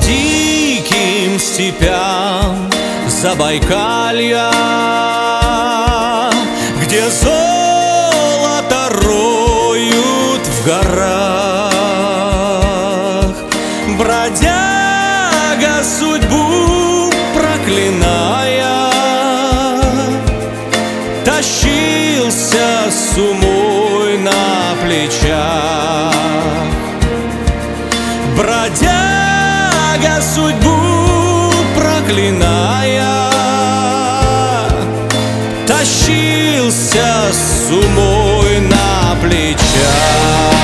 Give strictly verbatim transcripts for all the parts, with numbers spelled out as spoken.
диким степям Забайкалья, где золото роют в горах, бродяга, судьбу проклиная, тащился с умой на плечах. Бродяга, судьбу проклиная, тащился с умой на плечах.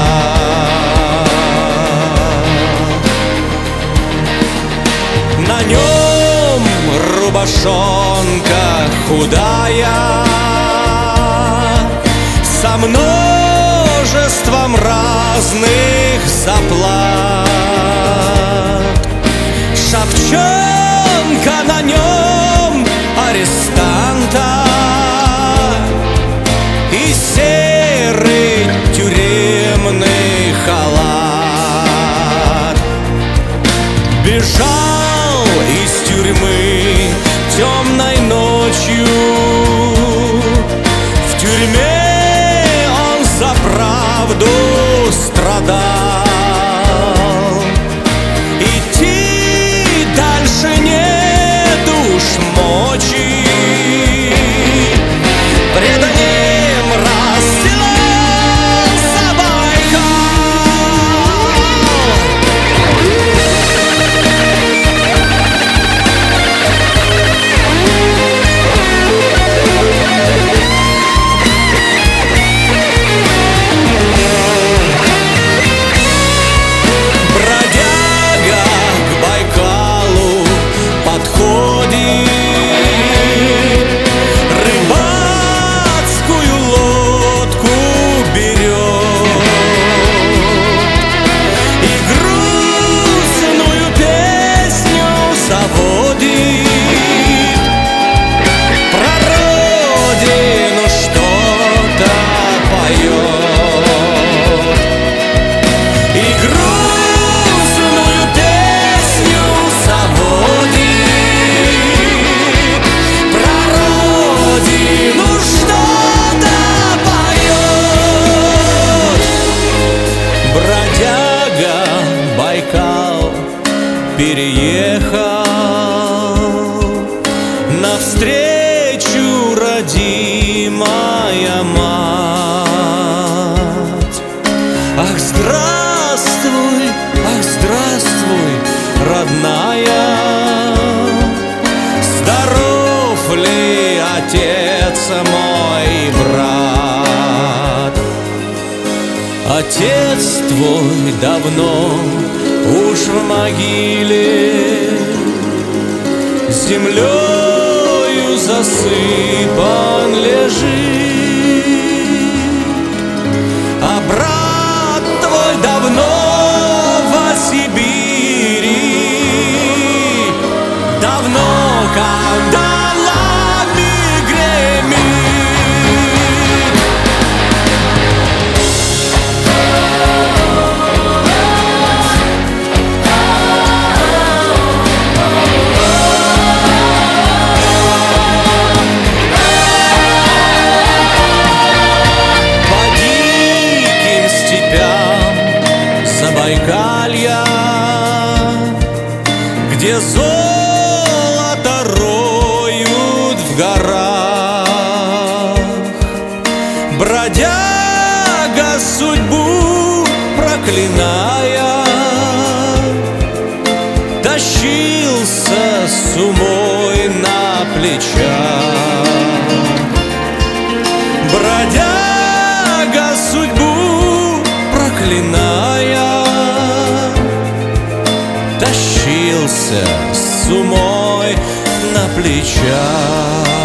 На нем рубашонка худая, со множеством разных заплат. Шапчонка на нем арестанта и серый тюремный халат. Бежал из тюрьмы темной ночью, в тюрьме он за правду страдал. Идти дальше нет уж мочи, пред ним расстилал переехал навстречу родимая мать. Ах, здравствуй, ах, здравствуй, родная, здоров ли отец мой и брат? Отец твой давно уж в могиле, землею засыпан лежит, а брат твой давно во Сибири, давно кандалами гремит. Забайкалья, где золото роют в горах, бродяга, судьбу проклиная, тащился с умой на плечах. Бродяга, судьбу проклиная, тащился с умой на плечах.